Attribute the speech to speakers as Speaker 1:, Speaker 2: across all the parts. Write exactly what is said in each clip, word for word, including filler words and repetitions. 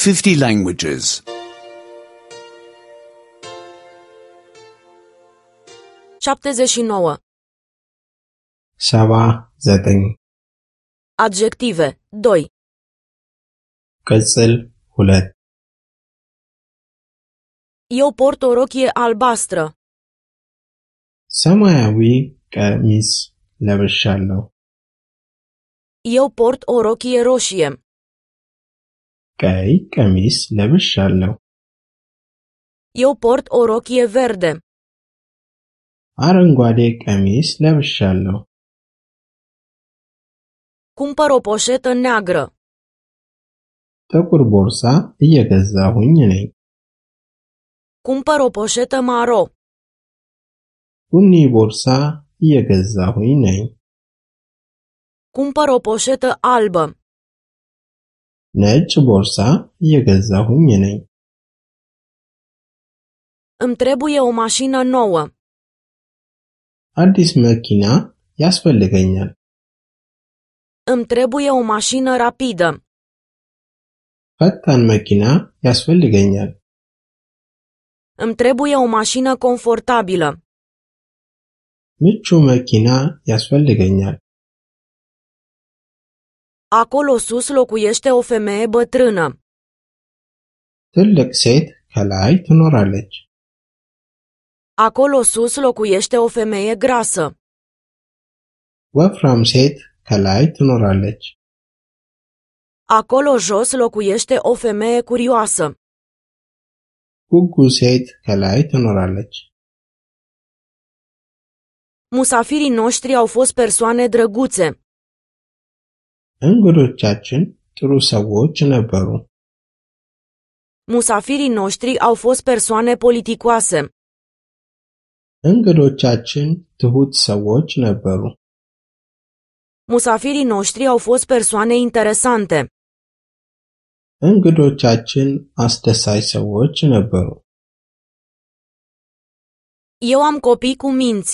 Speaker 1: fifty languages.
Speaker 2: șaptezeci și nouă.
Speaker 3: ሰባ ዘጠኝ
Speaker 2: Adjective. doi.
Speaker 3: ቅጽል ሁለት
Speaker 2: Eu port o rochie albastră.
Speaker 3: ሰማያዊ ቀሚስ ለብሻለሁ።
Speaker 2: Eu port o rochie roșie.
Speaker 3: ቀይ ቀሚስ ለብሻለሁ።
Speaker 2: Eu port o rochie verde.
Speaker 3: አረንጓዴ ቀሚስ ለብሻለሁ።
Speaker 2: Cumpăr o poșetă neagră.
Speaker 3: ጥቁር ቦርሳ እየገዛሁኝ ነኝ።
Speaker 2: Cumpăr o poșetă maro.
Speaker 3: ቡኒ ቦርሳ እየገዛሁኝ ነኝ።
Speaker 2: Cumpăr o poșetă albă.
Speaker 3: ነጭ ቦርሳ እየገዛሁኝ ነኝ።
Speaker 2: Îmi trebuie o mașină nouă.
Speaker 3: አዲስ መኪና ያስፈልገኛል።
Speaker 2: Îmi trebuie o mașină rapidă.
Speaker 3: ፈጣን መኪና ያስፈልገኛል።
Speaker 2: Îmi trebuie o mașină confortabilă.
Speaker 3: ምቹ መኪና ያስፈልገኛል።
Speaker 2: Acolo sus locuiește o femeie bătrână.
Speaker 3: ትልቅ ሴት ከላይ ትኖራለች።
Speaker 2: Acolo sus locuiește o femeie grasă.
Speaker 3: ወፍራም ሴት ከላይ ትኖራለች።
Speaker 2: Acolo jos locuiește o femeie curioasă.
Speaker 3: ጉጉ ሴት ከላይ ትኖራለች።
Speaker 2: Musafirii noștri au fost persoane drăguțe.
Speaker 3: እንግዶቻችን ጥሩ ሰዎች ነበሩ።
Speaker 2: Musafirii noștri au fost persoane politicoase.
Speaker 3: እንግዶቻችን ትሁት ሰዎች ነበሩ።
Speaker 2: Musafirii noștri au fost persoane interesante.
Speaker 3: እንግዶቻችን አስደሳች ሰዎች ነበሩ።
Speaker 2: Eu am copii cu minți.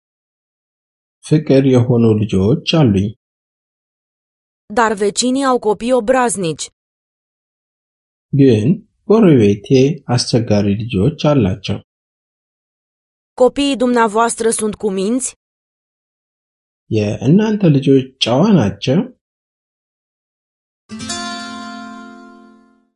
Speaker 3: ፍቅር የሆኑ ልጆች አሉኝ።
Speaker 2: Dar vecinii au copii obraznici.
Speaker 3: ግን ጎረቤቴ አስቸጋሪ ልጆች አላቸው።
Speaker 2: Copiii dumneavoastră sunt cu minți?
Speaker 3: የእናንተ ልጆች ጨዋ ናቸው?